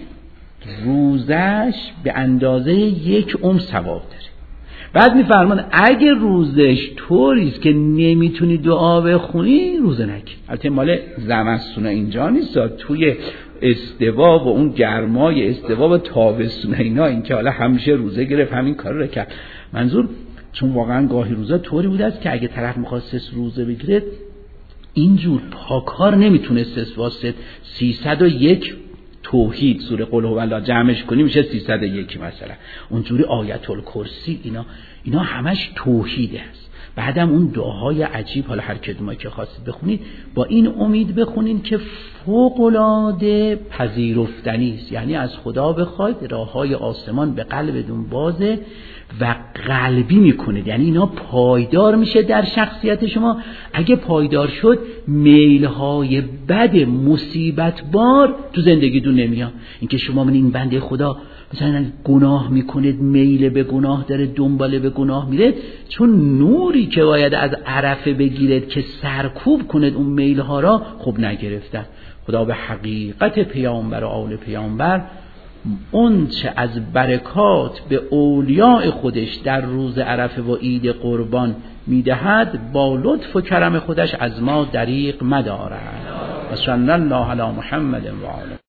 روزش به اندازه یک عمر ثواب داره. بعد میفرمان اگه روزش طوریست که نمیتونی دعا بخونی روزه نگیر. البته مال زمستون اینجا نیست، توی استوا و اون گرمای استوا و تابستون اینا این که حالا همیشه روزه گرفت همین کار رو کرد. منظور چون واقعا گاهی روزا طوری بوده است که اگه طرف می‌خواست روزه بگیره اینجور پاکار نمیتونست واسه سیصد و یک توحید سوره قل هو الله جمعش کنی میشه سیصد و یک مثلا، اونجوری آیت الکرسی، اینا اینا همش توحیده است. بعدم اون دعاهای عجیب، حالا هر کدومی که خواستید بخونید با این امید بخونید که فوق العاده پذیرفتنی است. یعنی از خدا بخواید راههای آسمان به قلبتون بازه و قلبی میکنید، یعنی اینا پایدار میشه در شخصیت شما. اگه پایدار شد میلهای بد مصیبت بار تو زندگیتون نمیاد. اینکه شما من این بنده خدا مثلا گناه میکنید، میل به گناه داره، دنباله به گناه میره، چون نوری که باید از عرفه بگیرید که سرکوب کنید اون میلها را خب نگرفتن. خدا به حقیقت پیامبر و آل پیامبر اون چه از برکات به اولیاء خودش در روز عرفه و عید قربان میدهد با لطف و کرم خودش از ما دریغ مدارد. و صلی الله علی محمد و آله.